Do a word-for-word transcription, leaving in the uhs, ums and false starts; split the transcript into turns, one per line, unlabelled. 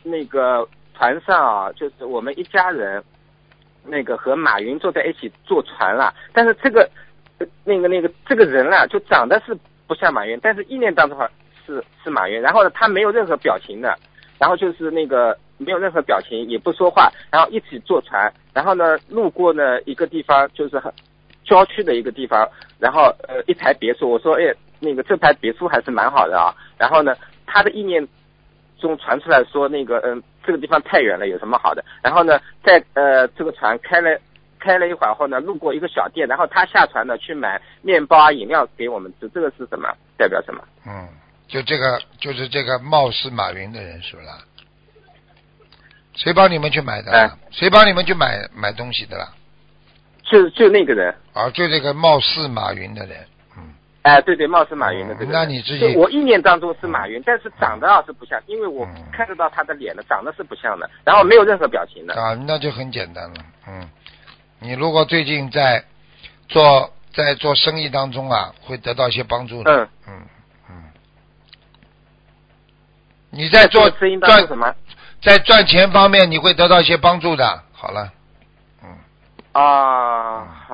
那个船上啊，就是我们一家人，那个和马云坐在一起坐船了。但是这个那个那个这个人啊，就长得是不像马云，但是意念当中是是马云。然后呢，他没有任何表情的，然后就是那个没有任何表情，也不说话，然后一起坐船。然后呢，路过呢一个地方，就是很郊区的一个地方，然后呃一排别墅。我说，哎，那个这排别墅还是蛮好的啊。然后呢，他的意念中传出来说，那个嗯，这个地方太远了，有什么好的？然后呢，在呃这个船开了开了一会儿后呢，路过一个小店，然后他下船呢去买面包啊、饮料给我们吃，这个是什么？代表什么？
嗯，就这个就是这个貌似马云的人是不是啦？谁帮你们去买的啦？
哎，
谁帮你们去买买东西的啦？
就就那个人。
啊，就这个貌似马云的人。
哎，对对，貌似马云的这个人。
那你自己，
我意念当中是马云，但是长得啊是不像，因为我看得到他的脸的，长得是不像的，然后没有任何表情的。
啊，那就很简单了。嗯，你如果最近在做在做生意当中啊，会得到一些帮助的。
嗯
嗯嗯。你在做
生意当中什么？
在赚钱方面你会得到一些帮助的。好了。嗯。
啊。